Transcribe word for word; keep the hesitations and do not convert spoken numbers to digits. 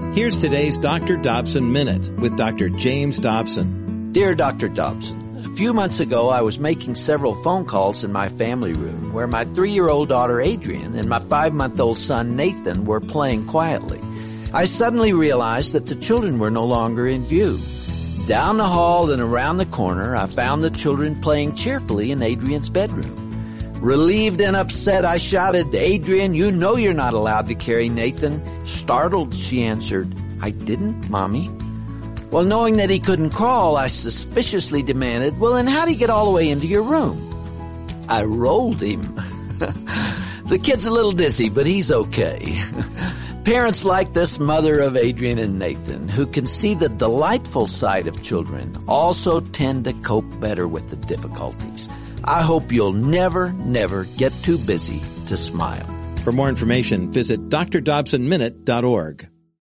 Here's today's Doctor Dobson Minute with Doctor James Dobson. Dear Doctor Dobson, a few months ago I was making several phone calls in my family room where my three-year-old daughter Adrian and my five-month-old son Nathan were playing quietly. I suddenly realized that the children were no longer in view. Down the hall and around the corner, I found the children playing cheerfully in Adrian's bedroom. Relieved and upset, I shouted, "Adrian, you know you're not allowed to carry Nathan." Startled, she answered, "I didn't, Mommy." Well, knowing that he couldn't crawl, I suspiciously demanded, "Well, then how'd he get all the way into your room?" I rolled him. The kid's a little dizzy, but he's okay. Parents like this mother of Adrian and Nathan, who can see the delightful side of children, also tend to cope better with the difficulties. I hope you'll never, never get too busy to smile. For more information, visit D R Dobson Minute dot org.